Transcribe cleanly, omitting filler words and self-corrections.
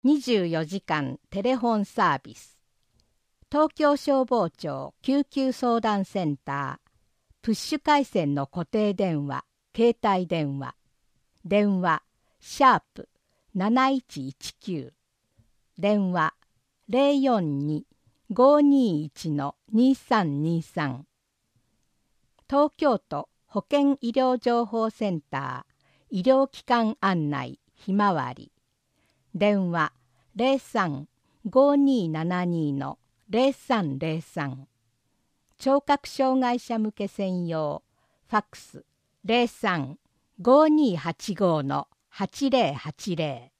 24時間テレフォンサービス。東京消防庁救急相談センター。プッシュ回線の固定電話、携帯電話。電話、#7119。電話、042-521-2323。東京都保健医療情報センター。医療機関案内、ひまわり。電話03-5272-0303。聴覚障害者向け専用。ファックス03-5285-8080。